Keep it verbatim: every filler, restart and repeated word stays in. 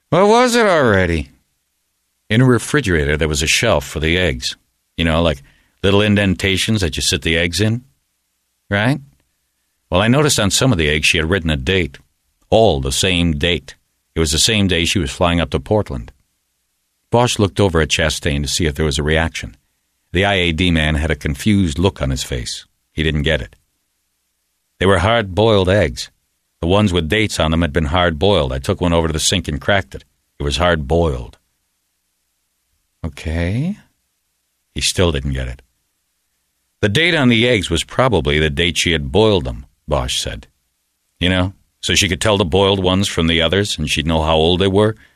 What was it already? In a refrigerator, there was a shelf for the eggs. You know, like little indentations that you sit the eggs in, right? Well, I noticed on some of the eggs she had written a date. All the same date. It was the same day she was flying up to Portland. Bosch looked over at Chastain to see if there was a reaction. The I A D man had a confused look on his face. He didn't get it. They were hard-boiled eggs. The ones with dates on them had been hard-boiled. I took one over to the sink and cracked it. It was hard-boiled. Okay. He still didn't get it. The date on the eggs was probably the date she had boiled them, Bosch said. You know, so she could tell the boiled ones from the others, and she'd know how old they were